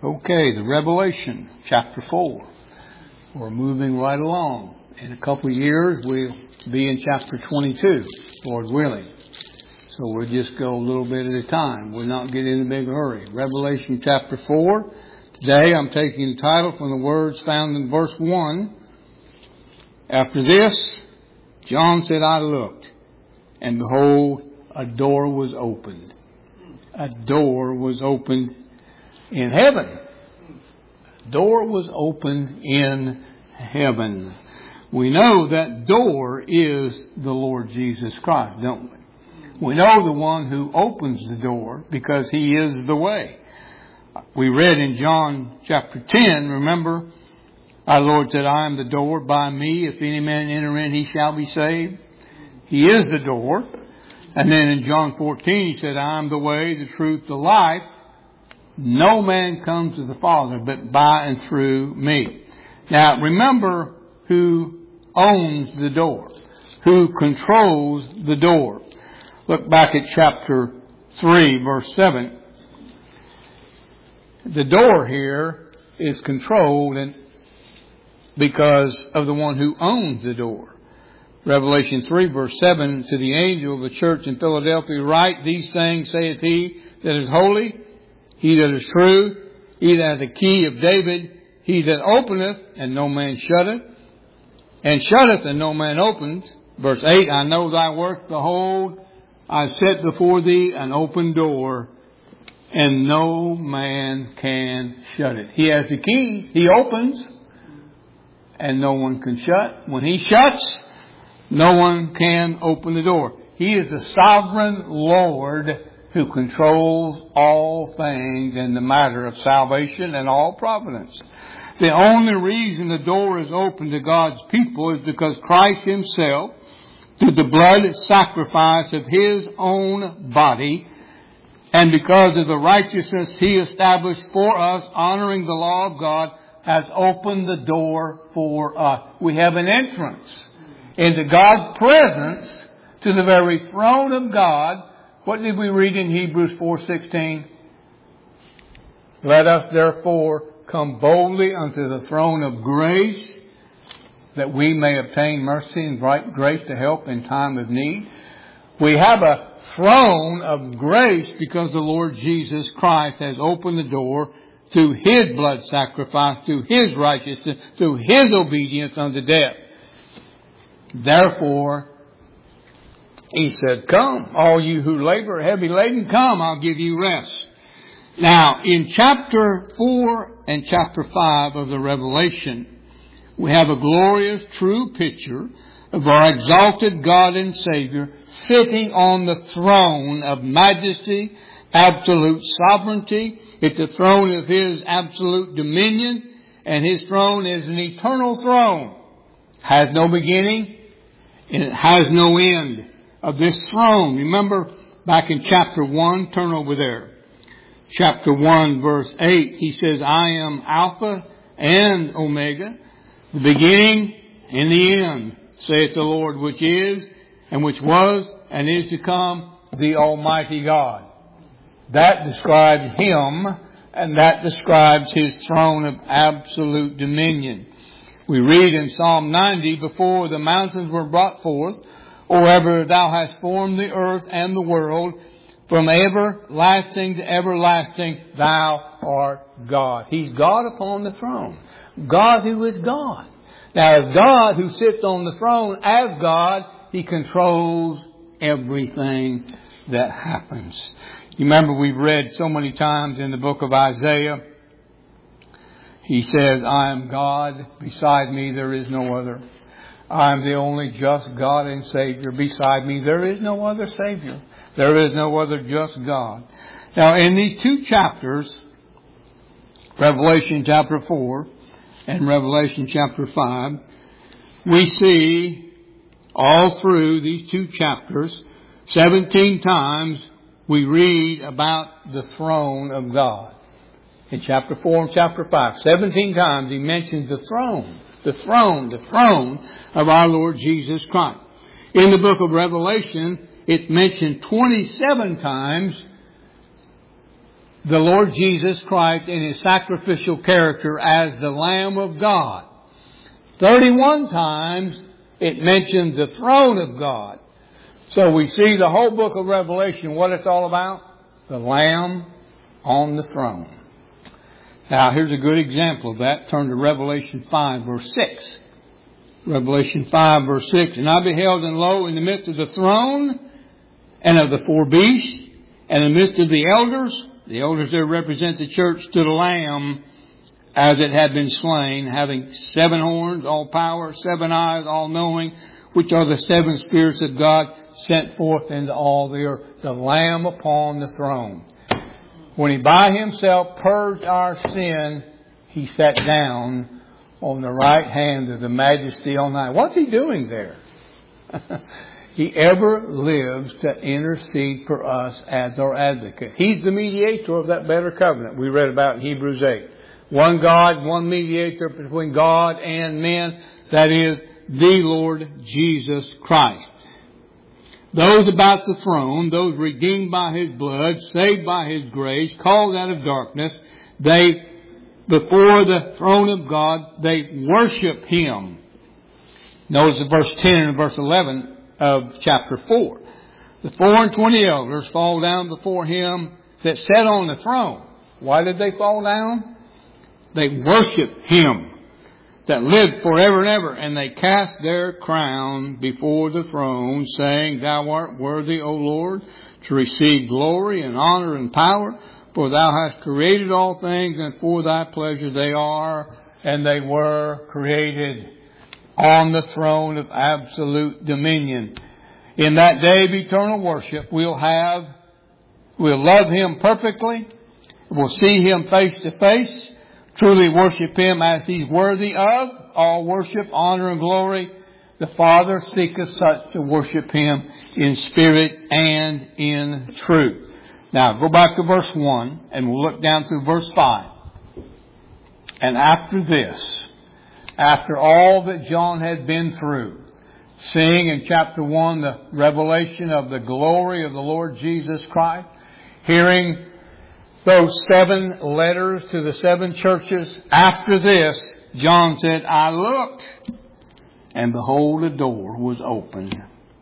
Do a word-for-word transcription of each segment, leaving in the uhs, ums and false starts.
Okay, the Revelation, chapter four. We're moving right along. In a couple of years, we'll be in chapter twenty-two, Lord willing. So we'll just go a little bit at a time. We'll not get in a big hurry. Revelation chapter four. Today I'm taking the title from the words found in verse one. After this, John said, I looked, and behold, a door was opened. A door was opened in heaven. A door was opened in heaven. We know that door is the Lord Jesus Christ, don't we? We know the one who opens the door because He is the way. We read in John chapter ten, remember, our Lord said, I am the door. By me, if any man enter in, he shall be saved. He is the door. And then in John fourteen, He said, I am the way, the truth, the life. No man comes to the Father but by and through me. Now, remember who owns the door, who controls the door. Look back at chapter three, verse seven. The door here is controlled and because of the one who owns the door. Revelation three, verse seven, to the angel of the church in Philadelphia, write, these things saith He that is holy, He that is true, He that has the key of David, He that openeth, and no man shutteth, and shutteth, and no man opens. Verse eight, I know thy work, behold, I set before thee an open door, and no man can shut it. He has the keys. He opens, and no one can shut. When He shuts, no one can open the door. He is the sovereign Lord who controls all things in the matter of salvation and all providence. The only reason the door is open to God's people is because Christ Himself, through the blood sacrifice of His own body, and because of the righteousness He established for us, honoring the law of God, has opened the door for us. We have an entrance into God's presence, to the very throne of God. What did we read in Hebrews four sixteen? Let us therefore come boldly unto the throne of grace, that we may obtain mercy and right grace to help in time of need. We have a throne of grace because the Lord Jesus Christ has opened the door through His blood sacrifice, through His righteousness, through His obedience unto death. Therefore, He said, come, all you who labor heavy laden, come, I'll give you rest. Now, in chapter four and chapter five of the Revelation, we have a glorious, true picture of our exalted God and Savior sitting on the throne of majesty, absolute sovereignty. It's the throne of His absolute dominion, and His throne is an eternal throne. Has no beginning, and it has no end. Of this throne, remember back in chapter one, turn over there. Chapter one, verse eight, He says, I am Alpha and Omega, the beginning and the end, saith the Lord, which is, and which was, and is to come, the Almighty God. That describes Him, and that describes His throne of absolute dominion. We read in Psalm ninety, before the mountains were brought forth, or ever Thou hast formed the earth and the world, from everlasting to everlasting, Thou art God. He's God upon the throne. God who is God. Now, as God who sits on the throne as God, He controls everything that happens. You remember we've read so many times in the book of Isaiah, He says, I am God, beside me there is no other. I am the only just God and Savior. Beside me there is no other Savior. There is no other just God. Now, in these two chapters, Revelation chapter four and Revelation chapter five, we see all through these two chapters, seventeen times we read about the throne of God. In chapter four and chapter five, seventeen times He mentions the throne, the throne, the throne of our Lord Jesus Christ. In the book of Revelation, it's mentioned twenty-seven times the Lord Jesus Christ in His sacrificial character as the Lamb of God. thirty-one times it mentions the throne of God. So we see the whole book of Revelation, what it's all about? The Lamb on the throne. Now here's a good example of that. Turn to Revelation five verse six. Revelation five verse six. And I beheld, and lo, in the midst of the throne and of the four beasts, and in the midst of the elders, the elders there represent the church, to the Lamb, as it had been slain, having seven horns, all power, seven eyes, all knowing, which are the seven spirits of God sent forth into all the earth. The Lamb upon the throne. When He by Himself purged our sin, He sat down on the right hand of the Majesty on high. What's He doing there? He ever lives to intercede for us as our advocate. He's the mediator of that better covenant we read about in Hebrews eight. One God, one mediator between God and men. That is the Lord Jesus Christ. Those about the throne, those redeemed by His blood, saved by His grace, called out of darkness, they, before the throne of God, they worship Him. Notice in verse ten and verse eleven of chapter four. The four and twenty elders fall down before Him that sat on the throne. Why did they fall down? They worship Him that lived forever and ever, and they cast their crown before the throne, saying, Thou art worthy, O Lord, to receive glory and honor and power, for Thou hast created all things, and for Thy pleasure they are, and they were created, on the throne of absolute dominion. In that day of eternal worship, we'll have, we'll love Him perfectly, we'll see Him face to face, truly worship Him as He's worthy of all worship, honor, and glory. The Father seeketh such to worship Him in spirit and in truth. Now, go back to verse one, and we'll look down through verse five. And after this, after all that John had been through, seeing in chapter one the revelation of the glory of the Lord Jesus Christ, hearing those seven letters to the seven churches. After this, John said, I looked, and behold, a door was opened.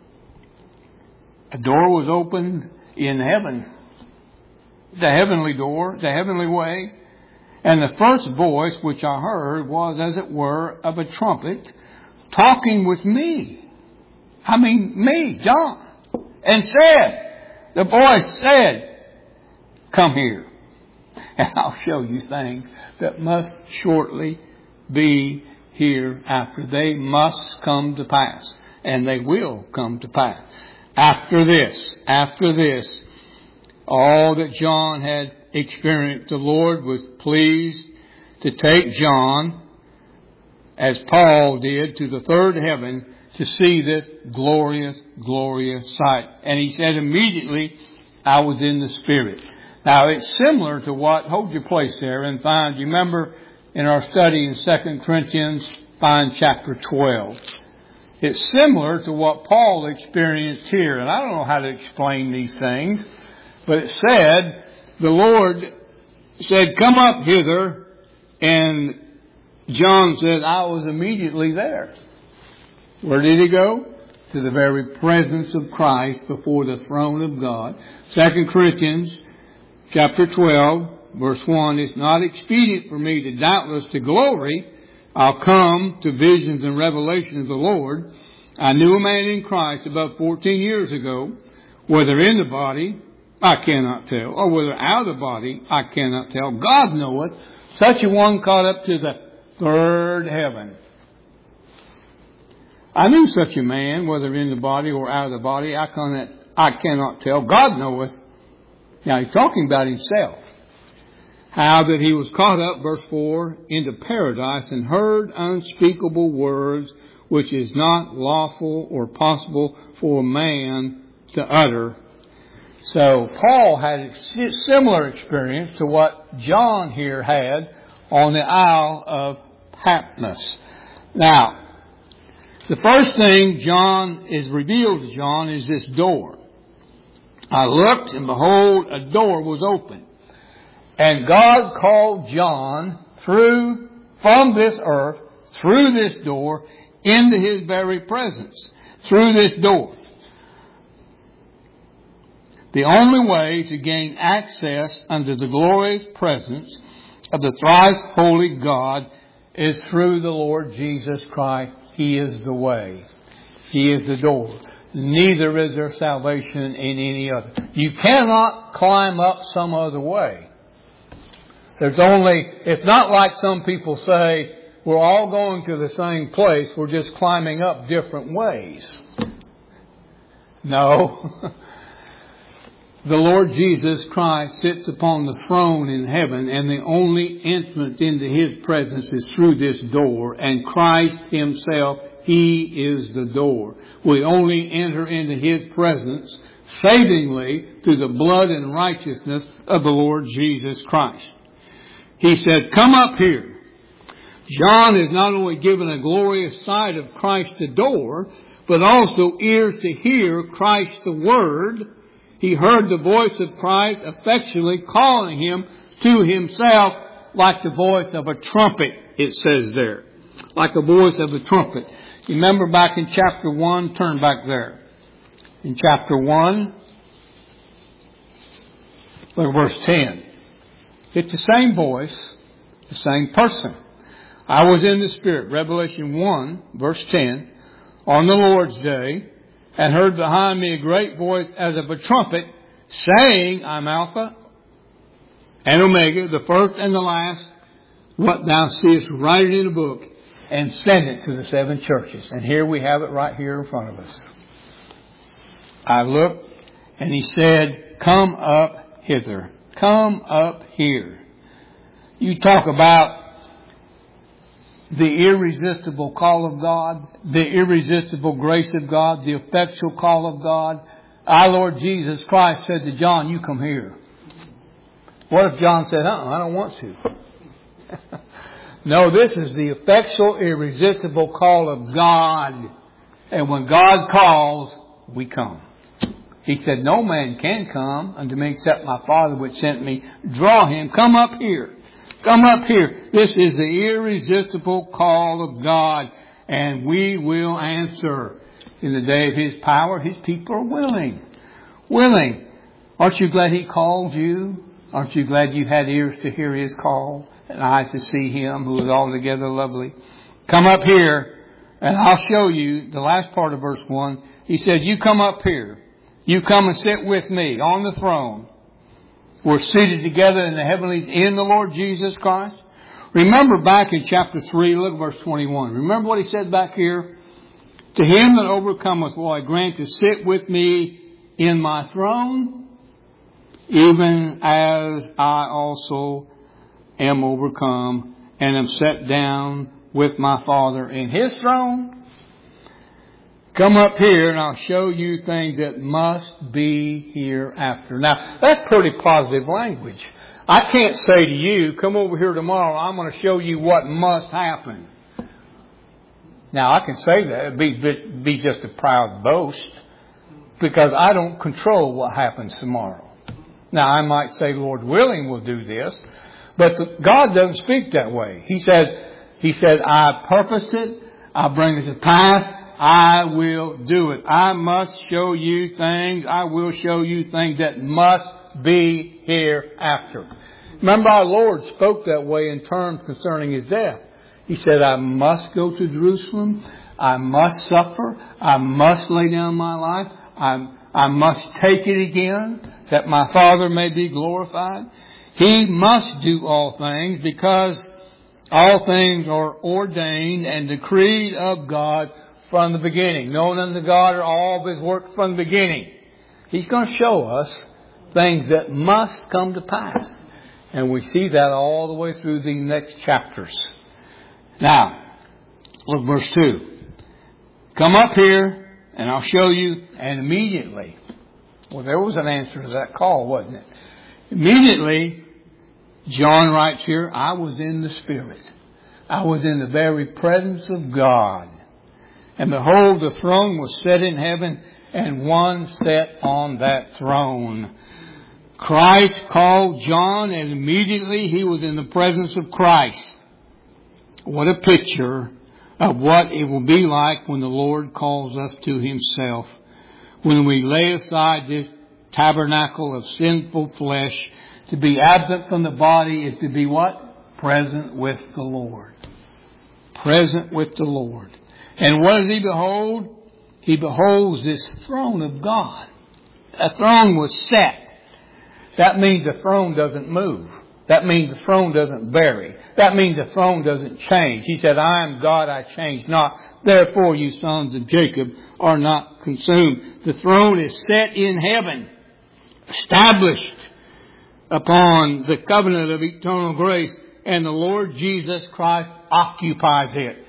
A door was opened in heaven. The heavenly door, the heavenly way. And the first voice which I heard was, as it were, of a trumpet, talking with me. I mean, me, John. And said, the voice said, come here. And I'll show you things that must shortly be hereafter. They must come to pass. And they will come to pass. After this, after this, all that John had experienced, the Lord was pleased to take John, as Paul did, to the third heaven to see this glorious, glorious sight. And he said, immediately I was in the Spirit. Now, it's similar to what, hold your place there and find, you remember in our study in Second Corinthians, find chapter twelve. It's similar to what Paul experienced here. And I don't know how to explain these things, but it said, the Lord said, come up hither. And John said, I was immediately there. Where did he go? To the very presence of Christ before the throne of God. Second Corinthians chapter twelve, verse one, it's not expedient for me to doubtless to glory. I'll come to visions and revelations of the Lord. I knew a man in Christ about fourteen years ago, whether in the body, I cannot tell, or whether out of the body, I cannot tell. God knoweth. Such a one caught up to the third heaven. I knew such a man, whether in the body or out of the body, I cannot, I cannot tell. God knoweth. Now he's talking about himself. How that he was caught up, verse four, into paradise and heard unspeakable words which is not lawful or possible for a man to utter. So Paul had a similar experience to what John here had on the Isle of Patmos. Now, the first thing John is revealed to John is this door. I looked, and behold, a door was open. And God called John through, from this earth, through this door, into His very presence. Through this door. The only way to gain access under the glorious presence of the thrice holy God is through the Lord Jesus Christ. He is the way. He is the door. Neither is there salvation in any other. You cannot climb up some other way. There's only, it's not like some people say, we're all going to the same place, we're just climbing up different ways. No. The Lord Jesus Christ sits upon the throne in heaven, and the only entrance into His presence is through this door, and Christ Himself, He is the door. We only enter into His presence savingly through the blood and righteousness of the Lord Jesus Christ. He said, come up here. John is not only given a glorious sight of Christ the door, but also ears to hear Christ the Word. He heard the voice of Christ effectually calling him to Himself like the voice of a trumpet, it says there. Like the voice of a trumpet. Remember back in chapter one, turn back there. In chapter one, look at verse ten. It's the same voice, the same person. I was in the Spirit, Revelation one, verse ten, on the Lord's day, and heard behind me a great voice as of a trumpet, saying, I'm Alpha and Omega, the first and the last. What thou seest, write it in a book, and send it to the seven churches. And here we have it right here in front of us. I looked, and He said, come up hither. Come up here. You talk about the irresistible call of God, the irresistible grace of God, the effectual call of God. Our Lord Jesus Christ said to John, you come here. What if John said, uh-uh, I don't want to? No, this is the effectual, irresistible call of God. And when God calls, we come. He said, no man can come unto me except my Father which sent me. Draw him. Come up here. Come up here. This is the irresistible call of God. And we will answer. In the day of His power, His people are willing. Willing. Aren't you glad He called you? Aren't you glad you had ears to hear His call and eyes to see Him who is altogether lovely? Come up here and I'll show you the last part of verse one. He said, you come up here. You come and sit with me on the throne. We're seated together in the heavenlies in the Lord Jesus Christ. Remember back in chapter three, look at verse twenty-one. Remember what He said back here? To him that overcometh will I grant to sit with me in my throne, even as I also am overcome and am set down with my Father in His throne. Come up here and I'll show you things that must be hereafter. Now, that's pretty positive language. I can't say to you, come over here tomorrow, I'm going to show you what must happen. Now, I can say that. It'd be, be just a proud boast because I don't control what happens tomorrow. Now, I might say, Lord willing, we'll do this. But the, God doesn't speak that way. He said, He said, I purposed it. I'll bring it to pass. I will do it. I must show you things. I will show you things that must be hereafter. Remember, our Lord spoke that way in terms concerning His death. He said, I must go to Jerusalem. I must suffer. I must lay down my life. I, I must take it again that my Father may be glorified. He must do all things because all things are ordained and decreed of God from the beginning. Known unto God are all of His works from the beginning. He's going to show us things that must come to pass. And we see that all the way through the next chapters. Now, look verse two. Come up here and I'll show you. And immediately, well, there was an answer to that call, wasn't it? Immediately, John writes here, I was in the Spirit. I was in the very presence of God. And behold, the throne was set in heaven, and one sat on that throne. Christ called John, and immediately he was in the presence of Christ. What a picture of what it will be like when the Lord calls us to Himself. When we lay aside this tabernacle of sinful flesh, to be absent from the body is to be what? Present with the Lord. Present with the Lord. And what does He behold? He beholds this throne of God. A throne was set. That means the throne doesn't move. That means the throne doesn't vary. That means the throne doesn't change. He said, I am God, I change not. Therefore, you sons of Jacob are not consumed. The throne is set in heaven, established upon the covenant of eternal grace, and the Lord Jesus Christ occupies it.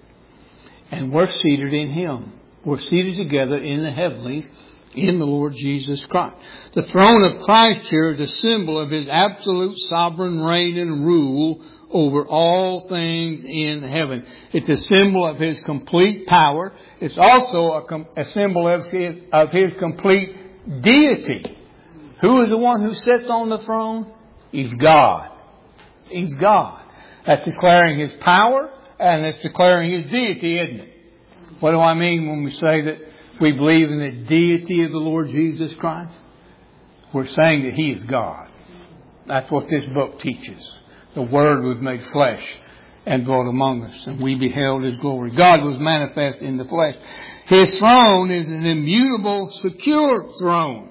And we're seated in Him. We're seated together in the heavenlies in the Lord Jesus Christ. The throne of Christ here is a symbol of His absolute sovereign reign and rule over all things in heaven. It's a symbol of His complete power. It's also a, com- a symbol of his, of His complete deity. Who is the one who sits on the throne? He's God. He's God. That's declaring His power, and it's declaring His deity, isn't it? What do I mean when we say that we believe in the deity of the Lord Jesus Christ? We're saying that He is God. That's what this book teaches. The Word was made flesh and dwelt among us, and we beheld His glory. God was manifest in the flesh. His throne is an immutable, secure throne.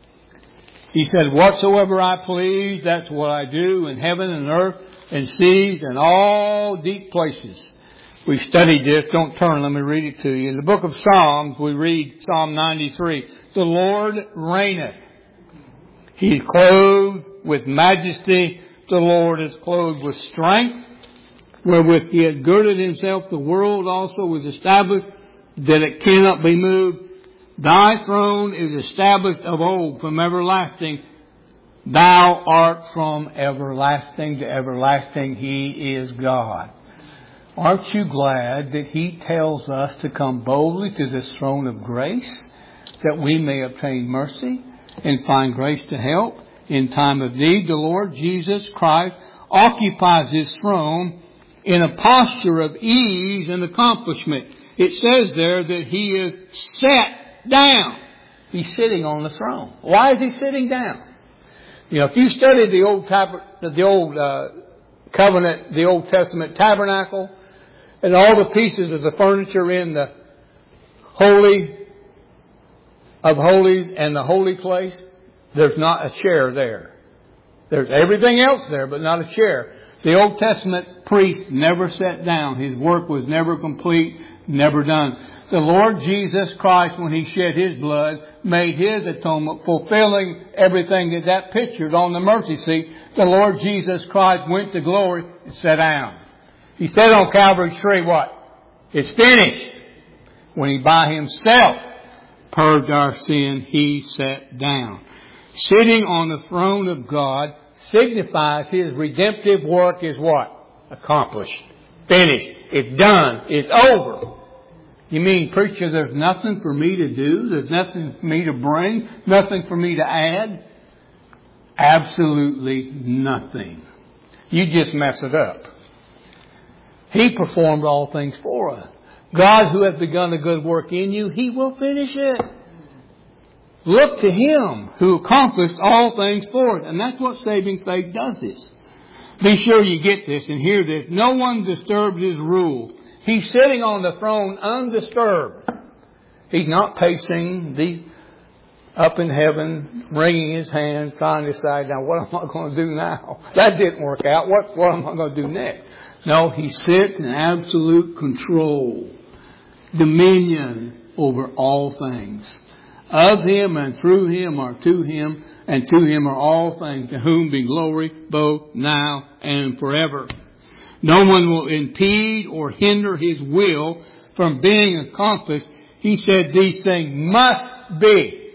He said, whatsoever I please, that's what I do in heaven and earth and seas and all deep places. We've studied this. Don't turn. Let me read it to you. In the book of Psalms, we read Psalm ninety-three. The Lord reigneth. He is clothed with majesty. The Lord is clothed with strength. Wherewith He had girded Himself, the world also was established, that it cannot be moved. Thy throne is established of old, from everlasting. Thou art from everlasting to everlasting. He is God. Aren't you glad that He tells us to come boldly to this throne of grace, that we may obtain mercy and find grace to help in time of need? The Lord Jesus Christ occupies His throne in a posture of ease and accomplishment. It says there that He is set down. He's sitting on the throne. Why is He sitting down? You know, if you study the old tab- the old uh, covenant, the Old Testament tabernacle, and all the pieces of the furniture in the Holy of Holies and the holy place, there's not a chair there. There's everything else there, but not a chair. The Old Testament priest never sat down. His work was never complete, never done. The Lord Jesus Christ, when He shed His blood, made His atonement, fulfilling everything that that pictured on the mercy seat. The Lord Jesus Christ went to glory and sat down. He said on Calvary's tree, what? It's finished. When He by Himself purged our sin, He sat down. Sitting on the throne of God signifies His redemptive work is what? Accomplished. Finished. It's done. It's over. You mean, preacher, there's nothing for me to do? There's nothing for me to bring? Nothing for me to add? Absolutely nothing. You just mess it up. He performed all things for us. God, who has begun a good work in you, He will finish it. Look to Him who accomplished all things for us. And that's what saving faith does this. Be sure you get this and hear this. No one disturbs His rule. He's sitting on the throne undisturbed. He's not pacing the up in heaven, wringing His hands, trying to decide, now what am I going to do now? That didn't work out. What, what am I going to do next? No, He sits in absolute control, dominion over all things. Of Him and through Him are to Him, and to Him are all things, to whom be glory both now and forever. No one will impede or hinder His will from being accomplished. He said these things must be.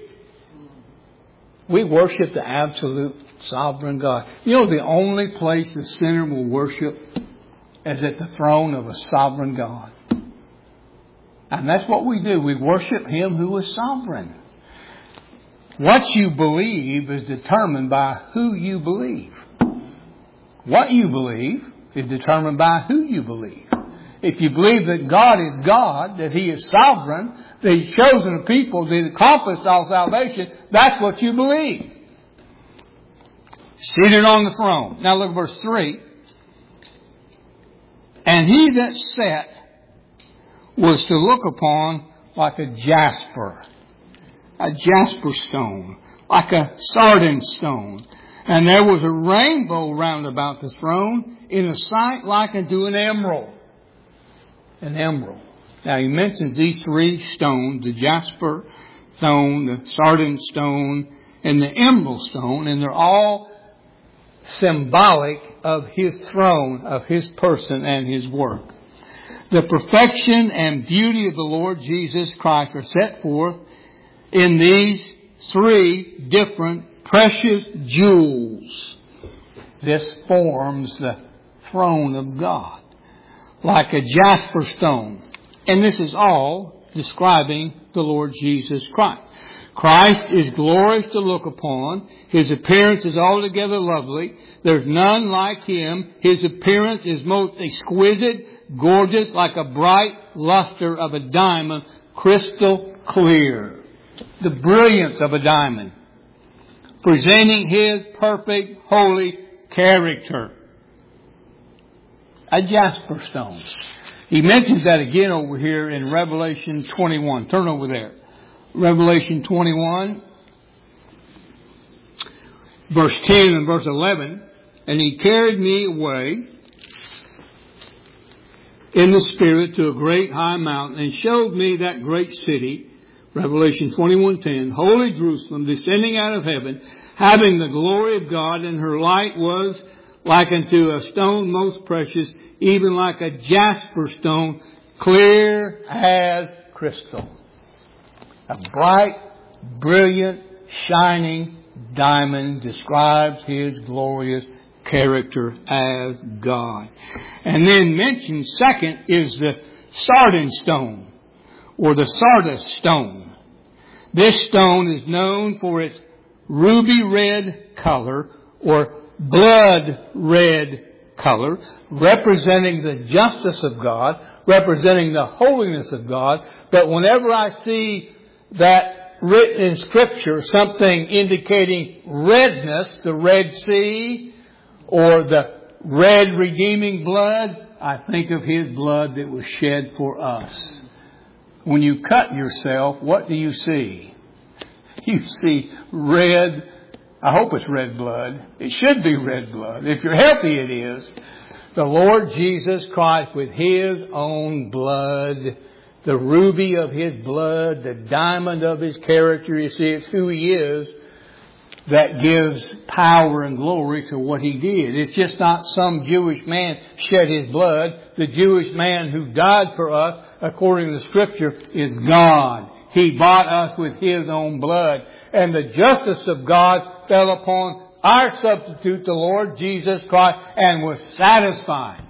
We worship the absolute sovereign God. You know, the only place the sinner will worship is at the throne of a sovereign God. And that's what we do. We worship Him who is sovereign. What you believe is determined by who you believe. What you believe is determined by who you believe. If you believe that God is God, that He is sovereign, that He's chosen a people that accomplished all salvation, that's what you believe. Seated on the throne. Now look at verse three. And He that sat was to look upon like a jasper. A jasper stone. Like a sardine stone. And there was a rainbow round about the throne, in a sight like unto an emerald. An emerald. Now he mentions these three stones, the jasper stone, the sardine stone, and the emerald stone, and they're all symbolic of His throne, of His person and His work. The perfection and beauty of the Lord Jesus Christ are set forth in these three different precious jewels. This forms the throne of God, like a jasper stone. And this is all describing the Lord Jesus Christ. Christ is glorious to look upon. His appearance is altogether lovely. There's none like Him. His appearance is most exquisite, gorgeous, like a bright luster of a diamond, crystal clear. The brilliance of a diamond, presenting His perfect, holy character. A jasper stone. He mentions that again over here in Revelation twenty-one. Turn over there. Revelation twenty-one, verse ten and verse eleven. And He carried me away in the Spirit to a great high mountain, and showed me that great city, Revelation twenty-one ten, holy Jerusalem, descending out of heaven, having the glory of God, and her light was like unto a stone most precious, even like a jasper stone, clear as crystal. A bright, brilliant, shining diamond describes His glorious character as God. And then mentioned second is the sardine stone, or the sardis stone. This stone is known for its ruby red color, or blood red color, representing the justice of God, representing the holiness of God. But whenever I see that written in Scripture, something indicating redness, the Red Sea, or the red redeeming blood, I think of His blood that was shed for us. When you cut yourself, what do you see? You see red. I hope it's red blood. It should be red blood. If you're healthy, it is. The Lord Jesus Christ with His own blood, the ruby of His blood, the diamond of His character. You see, it's who He is that gives power and glory to what He did. It's just not some Jewish man shed his blood. The Jewish man who died for us, according to the Scripture, is God. He bought us with His own blood. And the justice of God fell upon our substitute, the Lord Jesus Christ, and was satisfied.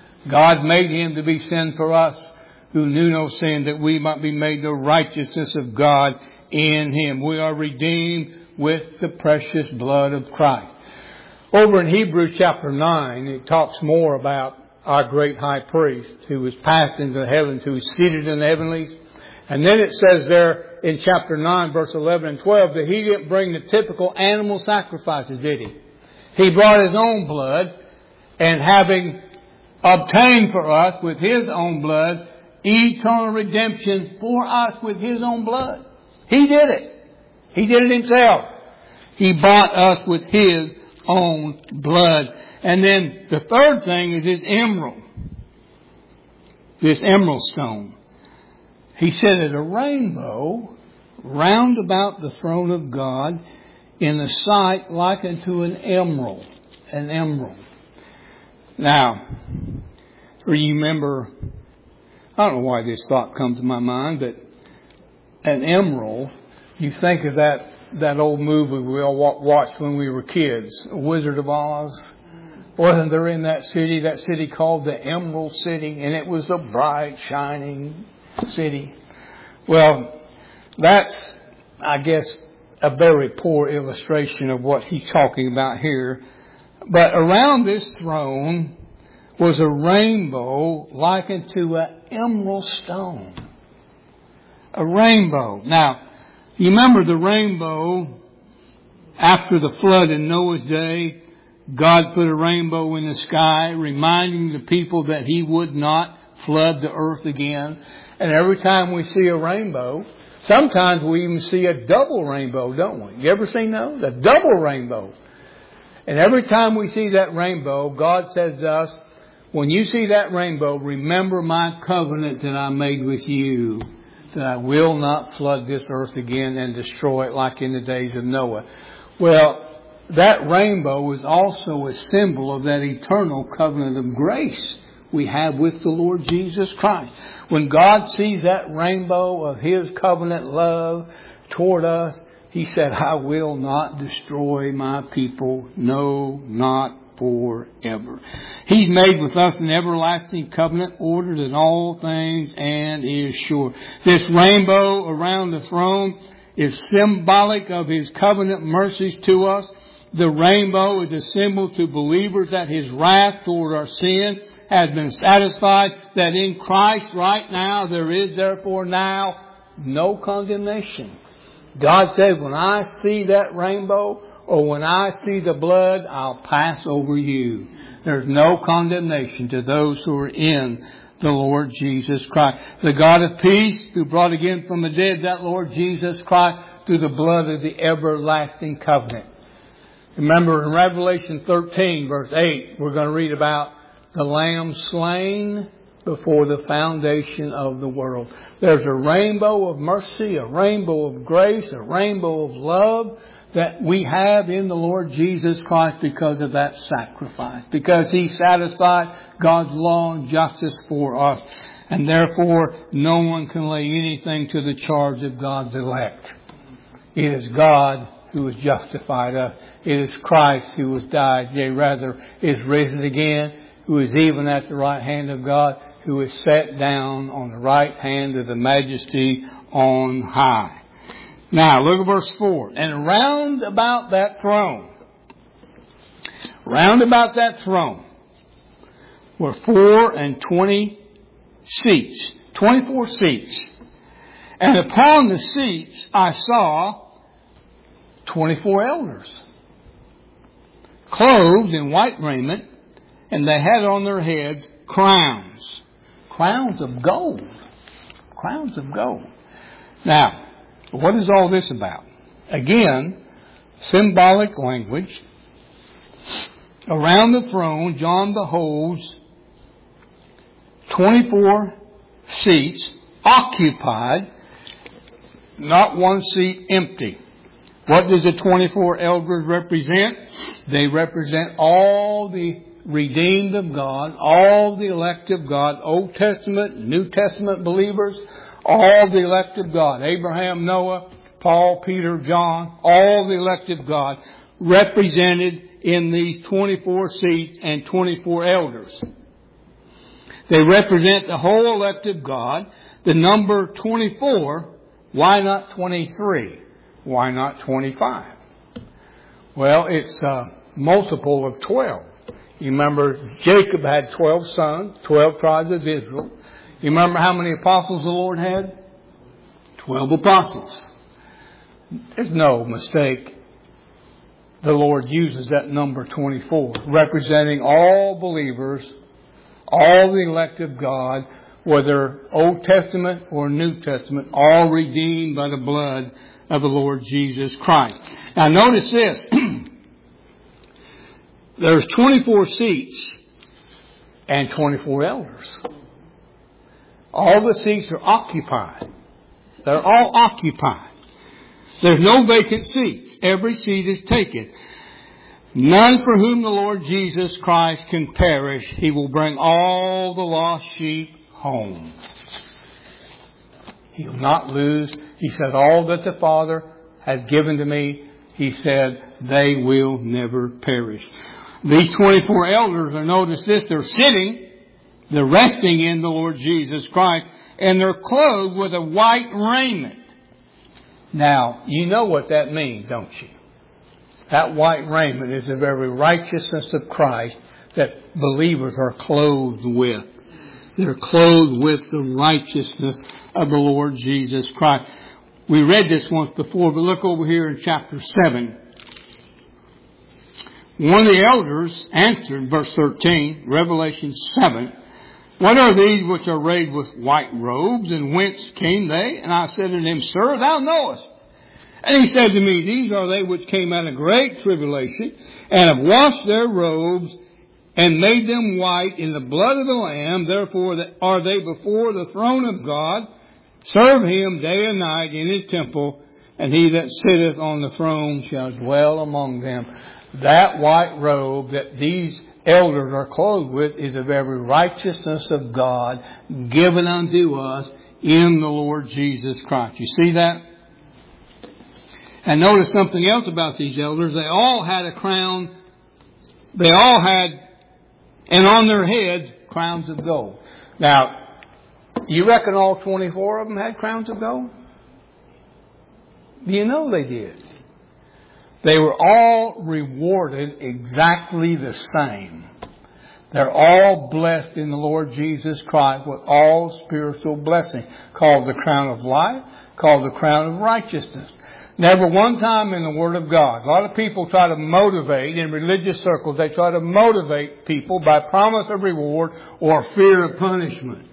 God made Him to be sin for us, who knew no sin, that we might be made the righteousness of God in Him. We are redeemed with the precious blood of Christ. Over in Hebrews chapter nine, it talks more about our great high priest who was passed into the heavens, who is seated in the heavenlies. And then it says there in chapter nine, verse eleven and twelve, that He didn't bring the typical animal sacrifices, did He? He brought His own blood, and having obtained for us with His own blood eternal redemption for us with His own blood. He did it. He did it Himself. He bought us with His own blood. And then the third thing is His emerald. This emerald stone. He said that a rainbow round about the throne of God, in a sight like unto an emerald. An emerald. Now, you remember, I don't know why this thought comes to my mind, but an emerald, you think of that, that old movie we all watched when we were kids, Wizard of Oz. Wasn't there in that city, that city called the Emerald City, and it was a bright, shining city? Well, that's, I guess, a very poor illustration of what he's talking about here. But around this throne was a rainbow likened to an emerald stone. A rainbow. Now, you remember the rainbow after the flood in Noah's day? God put a rainbow in the sky, reminding the people that He would not flood the earth again. And every time we see a rainbow, sometimes we even see a double rainbow, don't we? You ever seen those? A double rainbow. And every time we see that rainbow, God says to us, when you see that rainbow, remember my covenant that I made with you, that I will not flood this earth again and destroy it like in the days of Noah. Well, that rainbow is also a symbol of that eternal covenant of grace we have with the Lord Jesus Christ. When God sees that rainbow of His covenant love toward us, He said, I will not destroy my people, no, not forever. He's made with us an everlasting covenant ordered in all things and is sure. This rainbow around the throne is symbolic of His covenant mercies to us. The rainbow is a symbol to believers that His wrath toward our sin has been satisfied, that in Christ right now there is therefore now no condemnation. God said, when I see that rainbow or when I see the blood, I'll pass over you. There's no condemnation to those who are in the Lord Jesus Christ. The God of peace who brought again from the dead that Lord Jesus Christ through the blood of the everlasting covenant. Remember in Revelation thirteen verse eight, we're going to read about the Lamb slain before the foundation of the world. There's a rainbow of mercy, a rainbow of grace, a rainbow of love that we have in the Lord Jesus Christ because of that sacrifice. Because He satisfied God's law and justice for us. And therefore, no one can lay anything to the charge of God's elect. It is God who has justified us. It is Christ who has died, yea, rather, is risen again, who is even at the right hand of God, who is set down on the right hand of the Majesty on high. Now, look at verse four. And round about that throne, round about that throne, were four and twenty seats, twenty-four seats. And upon the seats I saw twenty-four elders, clothed in white raiment, and they had on their heads crowns, crowns of gold, crowns of gold. Now, what is all this about? Again, symbolic language. Around the throne, John beholds twenty-four seats occupied, not one seat empty. What does the twenty-four elders represent? They represent all the redeemed of God, all the elect of God, Old Testament, New Testament believers, all the elect of God. Abraham, Noah, Paul, Peter, John, all the elect of God represented in these twenty-four seats and twenty-four elders. They represent the whole elect of God. The number twenty-four, why not twenty-three? Why not twenty-five? Well, it's a multiple of twelve. You remember Jacob had twelve sons, twelve tribes of Israel. You remember how many apostles the Lord had? Twelve apostles. There's no mistake. The Lord uses that number twenty-four, representing all believers, all the elect of God, whether Old Testament or New Testament, all redeemed by the blood of the Lord Jesus Christ. Now notice this. There's twenty-four seats and twenty-four elders. All the seats are occupied. They're all occupied. There's no vacant seats. Every seat is taken. None for whom the Lord Jesus Christ can perish. He will bring all the lost sheep home. He will not lose. He said, all that the Father has given to me, He said, they will never perish. These twenty-four elders are, notice this, they're sitting, they're resting in the Lord Jesus Christ, and they're clothed with a white raiment. Now, you know what that means, don't you? That white raiment is the very righteousness of Christ that believers are clothed with. They're clothed with the righteousness of the Lord Jesus Christ. We read this once before, but look over here in chapter seven. One of the elders answered, verse thirteen, Revelation seven, "What are these which are arrayed with white robes, and whence came they?" And I said unto him, "Sir, thou knowest." And he said to me, "These are they which came out of great tribulation, and have washed their robes, and made them white in the blood of the Lamb. Therefore are they before the throne of God, serve Him day and night in His temple, and He that sitteth on the throne shall dwell among them." That white robe that these elders are clothed with is of every righteousness of God given unto us in the Lord Jesus Christ. You see that? And notice something else about these elders. They all had a crown. They all had, and on their heads, crowns of gold. Now, you reckon all twenty-four of them had crowns of gold? You know they did. They were all rewarded exactly the same. They're all blessed in the Lord Jesus Christ with all spiritual blessing, called the crown of life, called the crown of righteousness. Never one time in the Word of God. A lot of people try to motivate, in religious circles, they try to motivate people by promise of reward or fear of punishment.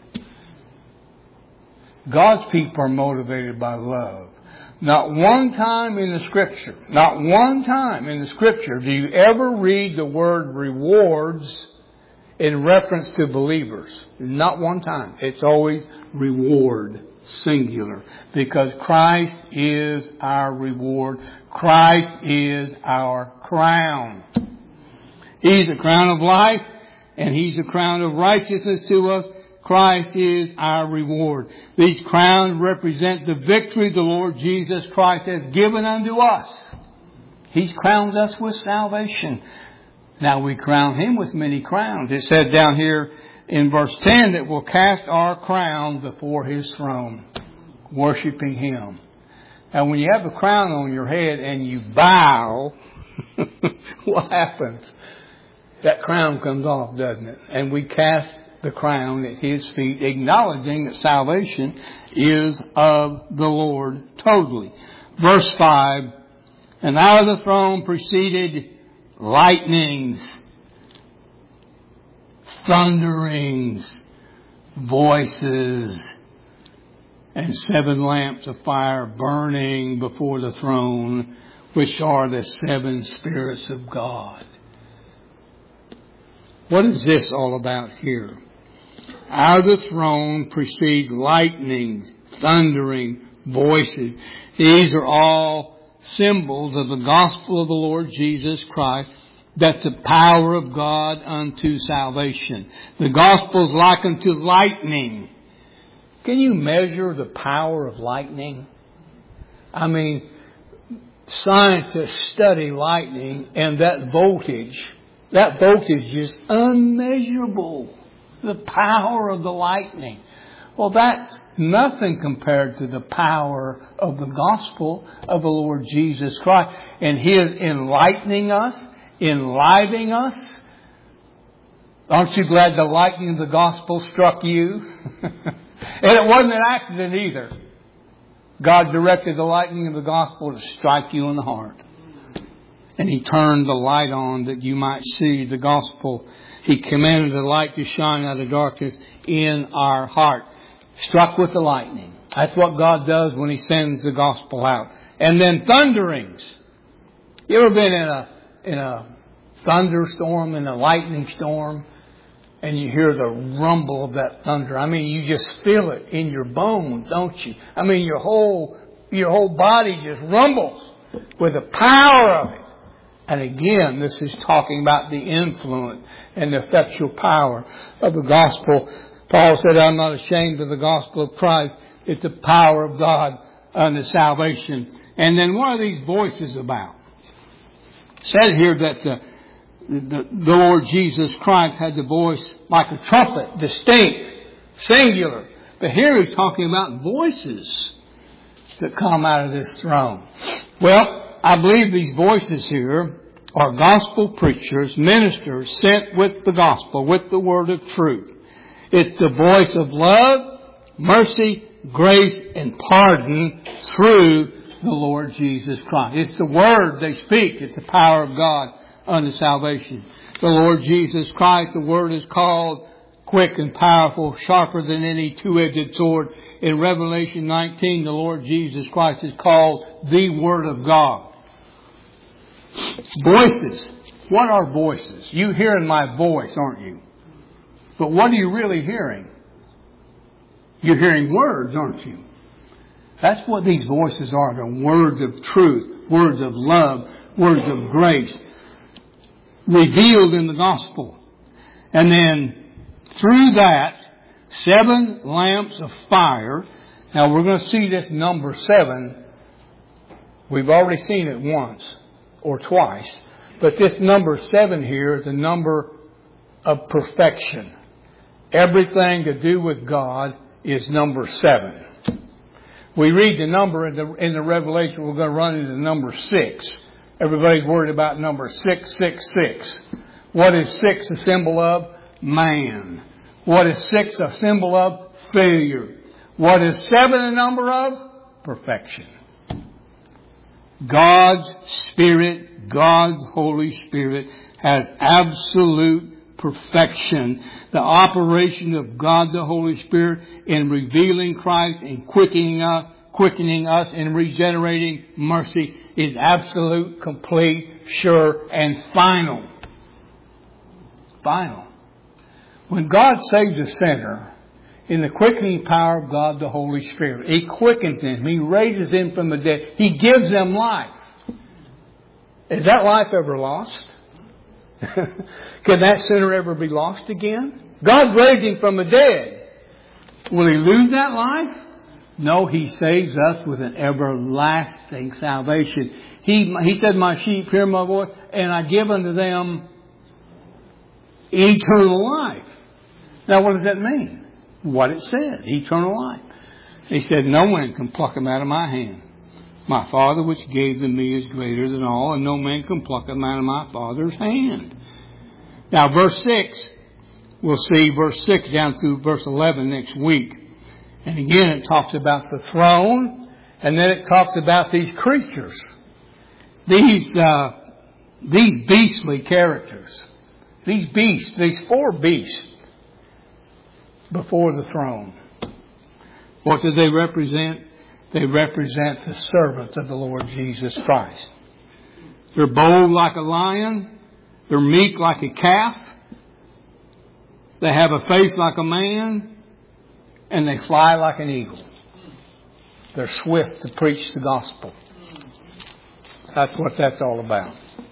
God's people are motivated by love. Not one time in the Scripture, not one time in the Scripture do you ever read the word rewards in reference to believers. Not one time. It's always reward, singular. Because Christ is our reward. Christ is our crown. He's a crown of life, and He's a crown of righteousness to us. Christ is our reward. These crowns represent the victory the Lord Jesus Christ has given unto us. He's crowned us with salvation. Now we crown Him with many crowns. It said down here in verse ten that we'll cast our crown before His throne, worshiping Him. And when you have a crown on your head and you bow, what happens? That crown comes off, doesn't it? And we cast the crown at His feet, acknowledging that salvation is of the Lord totally. Verse five, "And out of the throne proceeded lightnings, thunderings, voices, and seven lamps of fire burning before the throne, which are the seven spirits of God." What is this all about here? Out of the throne proceed lightning, thundering, voices. These are all symbols of the gospel of the Lord Jesus Christ. That's the power of God unto salvation. The gospel is likened to lightning. Can you measure the power of lightning? I mean, scientists study lightning, and that voltage, that voltage is unmeasurable. The power of the lightning. Well, that's nothing compared to the power of the gospel of the Lord Jesus Christ. And His enlightening us, enlivening us. Aren't you glad the lightning of the gospel struck you? And it wasn't an accident either. God directed the lightning of the gospel to strike you in the heart. And He turned the light on that you might see the gospel. He commanded the light to shine out of darkness in our heart. Struck with the lightning. That's what God does when He sends the gospel out. And then thunderings. You ever been in a in a thunderstorm, in a lightning storm, and you hear the rumble of that thunder? I mean, you just feel it in your bones, don't you? I mean, your whole your whole body just rumbles with the power of it. And again, this is talking about the influence and the effectual power of the gospel. Paul said, "I'm not ashamed of the gospel of Christ." It's the power of God unto salvation. And then what are these voices about? It says here that the, the, the Lord Jesus Christ had the voice like a trumpet, distinct, singular. But here He's talking about voices. that come out of this throne? Well, I believe these voices here are gospel preachers, ministers sent with the gospel, with the word of truth. It's the voice of love, mercy, grace, and pardon through the Lord Jesus Christ. It's the word they speak. It's the power of God unto salvation. The Lord Jesus Christ, the word is called quick and powerful, sharper than any two-edged sword. In Revelation nineteen, the Lord Jesus Christ is called the Word of God. Voices. What are voices? You hearing my voice, aren't you? But what are you really hearing? You're hearing words, aren't you? That's what these voices are. They're words of truth, words of love, words of grace, revealed in the gospel. And then through that, seven lamps of fire. Now we're going to see this number seven. We've already seen it once or twice. But this number seven here is a number of perfection. Everything to do with God is number seven. We read the number in the, in the Revelation, we're going to run into number six. Everybody's worried about number six six six. What is six a symbol of? Man. What is six a symbol of? Failure. What is seven a number of? Perfection. God's Spirit, God's Holy Spirit has absolute perfection. The operation of God the Holy Spirit in revealing Christ and quickening us, quickening us and regenerating mercy is absolute, complete, sure, and final. Final. When God saves a sinner, in the quickening power of God the Holy Spirit, He quickens him. He raises him from the dead. He gives them life. Is that life ever lost? Can that sinner ever be lost again? God raised him from the dead. Will he lose that life? No, He saves us with an everlasting salvation. He, he said, my sheep hear my voice, and I give unto them eternal life. Now, what does that mean? What it said, eternal life. He said, no man can pluck them out of my hand. My Father which gave them me is greater than all, and no man can pluck them out of my Father's hand. Now, verse six, we'll see verse six down through verse eleven next week. And again, it talks about the throne, and then it talks about these creatures. These, uh, these beastly characters. These beasts, these four beasts before the throne. What do they represent? They represent the servants of the Lord Jesus Christ. They're bold like a lion. They're meek like a calf. They have a face like a man. And they fly like an eagle. They're swift to preach the gospel. That's what that's all about.